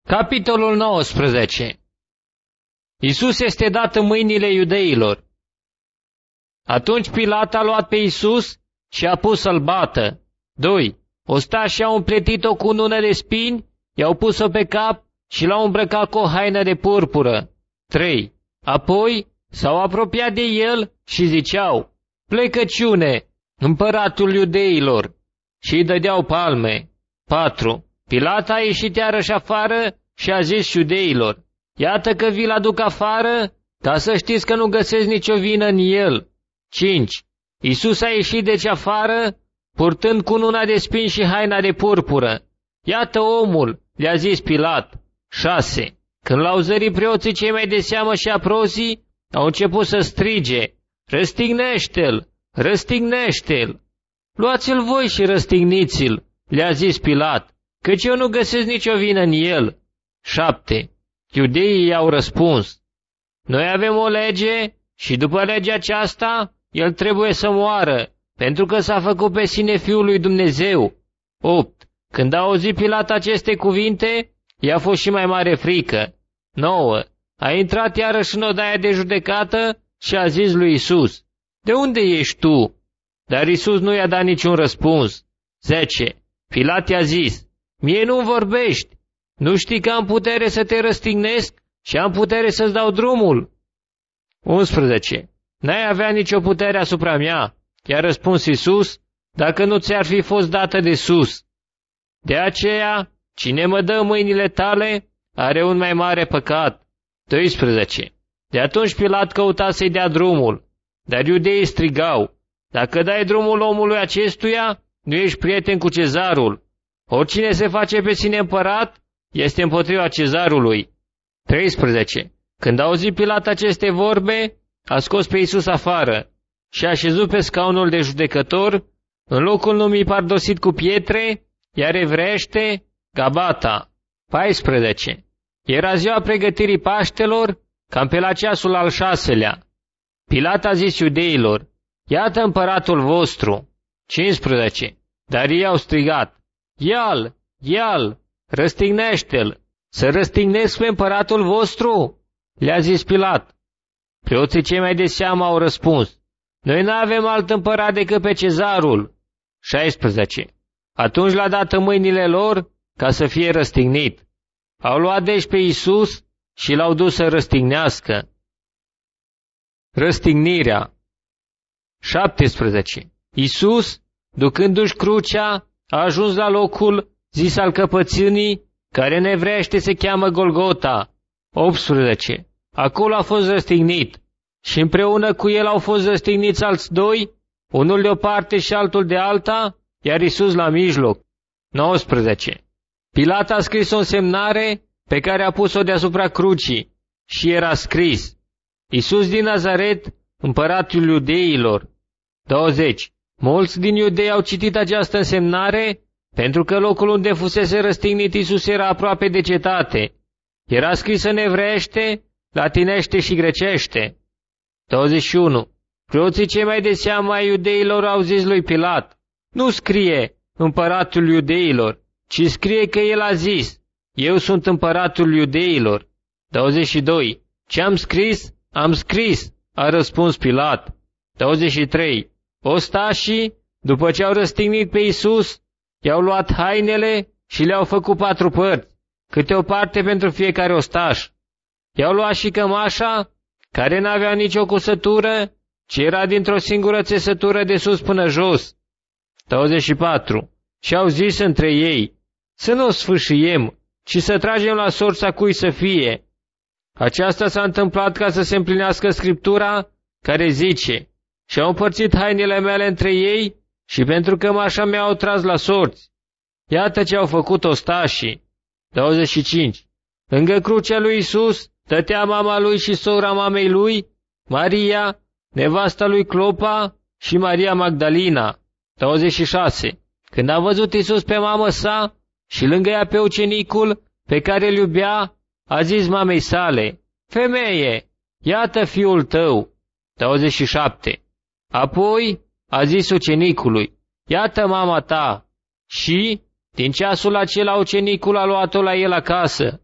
Capitolul 19. Iisus este dat în mâinile iudeilor. Atunci Pilat a luat pe Iisus și a pus să-l bată. 2. Ostașii au împletit-o cu unună de spini, i-au pus-o pe cap și l-au îmbrăcat cu o haină de purpură. 3. Apoi s-au apropiat de el și ziceau: Plecăciune, împăratul iudeilor, și îi dădeau palme. 4. Pilat a ieșit iarăși afară și a zis iudeilor: Iată că vi-l aduc afară, ca să știți că nu găsesc nicio vină în el. 5. Iisus a ieșit deci afară, purtând cununa de spini și haina de purpură. Iată omul, le-a zis Pilat. 6. Când l-au zărit preoții cei mai de seamă și aprozii, au început să strige: Răstignește-l! Răstignește-l! Luați-l voi și răstigniți-l, le-a zis Pilat, căci eu nu găsesc nicio vină în el. 7. Iudeii i-au răspuns: Noi avem o lege și după legea aceasta el trebuie să moară, pentru că s-a făcut pe sine Fiul lui Dumnezeu. 8. Când a auzit Pilat aceste cuvinte, i-a fost și mai mare frică. 9. A intrat iarăși în odaia de judecată și a zis lui Iisus: De unde ești tu? Dar Iisus nu i-a dat niciun răspuns. 10. Pilat i-a zis: Mie nu vorbești. Nu știi că am putere să te răstignesc și am putere să-ți dau drumul? 11. N-ai avea nicio putere asupra mea, i-a răspuns Iisus, dacă nu ți-ar fi fost dată de sus. De aceea, cine mă dă în mâinile tale, are un mai mare păcat. 12. De atunci Pilat căuta să-i dea drumul, dar iudeii strigau: Dacă dai drumul omului acestuia, nu ești prieten cu cezarul. Oricine se face pe sine împărat, este împotriva cezarului. 13. Când a auzit Pilat aceste vorbe, a scos pe Iisus afară și a așezut pe scaunul de judecător, în locul numit pardosit cu pietre, iar evreiește Gabata. 14. Era ziua pregătirii Paștelor, cam pe la ceasul al 6-lea. Pilat a zis iudeilor: Iată împăratul vostru. 15. Dar ei au strigat: Ia-l, ia-l, răstignește-l, să răstignesc pe împăratul vostru? Le-a zis Pilat. Preoții cei mai de seamă au răspuns: Noi n-avem alt împărat decât pe cezarul. 16. Atunci l-a dat în mâinile lor ca să fie răstignit. Au luat deci pe Iisus și l-au dus să răstignească. Răstignirea. 17. Iisus, ducându-și crucea, a ajuns la locul zis al căpățânii, care în evreiește se cheamă Golgota. 18. Acolo a fost răstignit și împreună cu el au fost răstigniți alți 2, unul de o parte și altul de alta, iar Iisus la mijloc. 19. Pilat a scris o însemnare pe care a pus-o deasupra crucii și era scris: Iisus din Nazaret, împăratul iudeilor. 20. Mulți din iudei au citit această însemnare, pentru că locul unde fusese răstignit Iisus era aproape de cetate. Era scris în evreiește, latinește și grecește. 21. Preoții cei mai de seamă ai iudeilor au zis lui Pilat: Nu scrie împăratul iudeilor, ci scrie că el a zis: Eu sunt împăratul iudeilor. 22. Ce am scris? Am scris, a răspuns Pilat. 23. Ostașii, după ce au răstignit pe Iisus, i-au luat hainele și le-au făcut 4 părți, câte o parte pentru fiecare ostaș. I-au luat și cămașa, care n-avea nicio cusătură, ci era dintr-o singură țesătură de sus până jos. 24. Și au zis între ei: Să nu o sfâșiem, ci să tragem la sorța cui să fie. Aceasta s-a întâmplat ca să se împlinească Scriptura, care zice: Și au împărțit hainele mele între ei și pentru cămașa mea au tras la sorți. Iată ce au făcut ostașii. 25. Lângă crucea lui Iisus stătea mama lui și sora mamei lui, Maria, nevasta lui Clopa și Maria Magdalena. 26. Când a văzut Iisus pe mamă sa și lângă ea pe ucenicul pe care îl iubea, a zis mamei sale: Femeie, iată fiul tău. 27. Apoi a zis ucenicului: Iată mama ta. Și, din ceasul acela, ucenicul a luat-o la el acasă.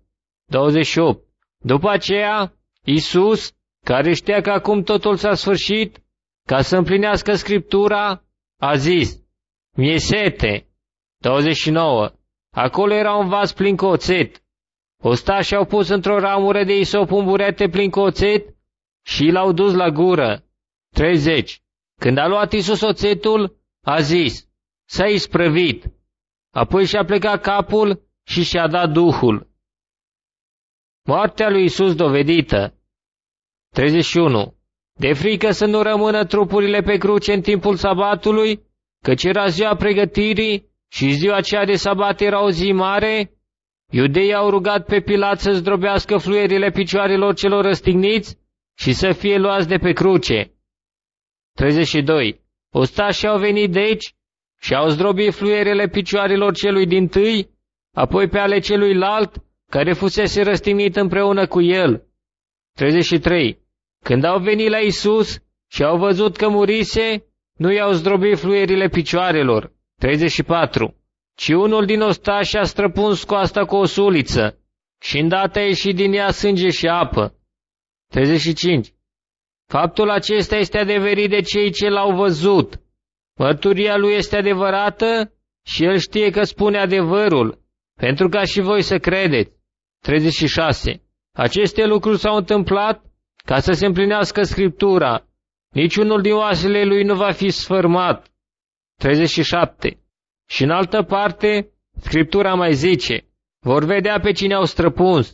28. După aceea, Iisus, care știa că acum totul s-a sfârșit, ca să împlinească Scriptura, a zis: „Mi-e sete.” 29. Acolo era un vas plin cu oțet. Ostașii au pus într-o ramură de isop un burete plin cu oțet și l-au dus la gură. 30. Când a luat Iisus oțetul, a zis: „S-a isprăvit.” Apoi și-a plecat capul și și-a dat Duhul. Moartea lui Iisus dovedită. 31. De frică să nu rămână trupurile pe cruce în timpul sabatului, căci era ziua pregătirii și ziua aceea de sabat era o zi mare, iudeii au rugat pe Pilat să zdrobească fluierile picioarelor celor răstigniți și să fie luați de pe cruce. 32. Ostașii au venit deci și au zdrobit fluierele picioarelor celui dintâi, apoi pe ale celuilalt, care fusese răstignit împreună cu el. 33. Când au venit la Iisus și au văzut că murise, nu i-au zdrobit fluierile picioarelor. 34. Ci unul din ostași a străpuns coasta cu o suliță și îndată a ieșit din ea sânge și apă. 35. Faptul acesta este adeverit de cei ce l-au văzut. Mărturia lui este adevărată și el știe că spune adevărul, pentru ca și voi să credeți. 36. Aceste lucruri s-au întâmplat ca să se împlinească Scriptura. Niciunul din oasele lui nu va fi sfărmat. 37. Și în altă parte, Scriptura mai zice: vor vedea pe cine au străpuns.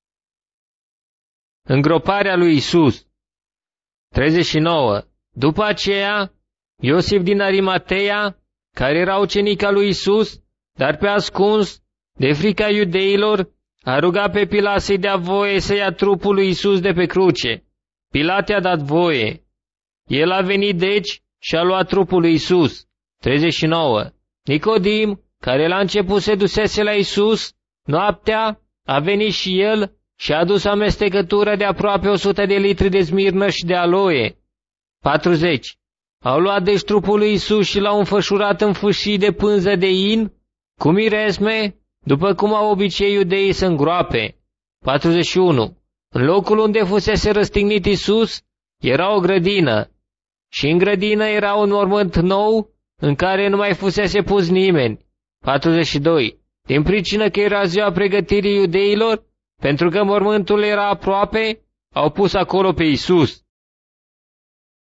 Îngroparea lui Iisus. 39. După aceea, Iosif din Arimateia, care era ucenic al lui Iisus, dar pe ascuns, de frica iudeilor, a rugat pe Pilat să-i dea voie să ia trupul lui Iisus de pe cruce. Pilat i-a dat voie. El a venit deci și a luat trupul lui Iisus. 39. Nicodim, care la început se dusese la Iisus, noaptea, a venit și el și a adus amestecătură de aproape 100 de litri de smirnă și de aloe. 40. Au luat deci trupul lui Iisus și l-au înfășurat în fâșii de pânză de in, cu miresme, după cum au obicei iudeii să îngroape. 41. În locul unde fusese răstignit Iisus era o grădină, și în grădină era un mormânt nou, în care nu mai fusese pus nimeni. 42. Din pricină că era ziua pregătirii iudeilor, pentru că mormântul era aproape, au pus acolo pe Iisus.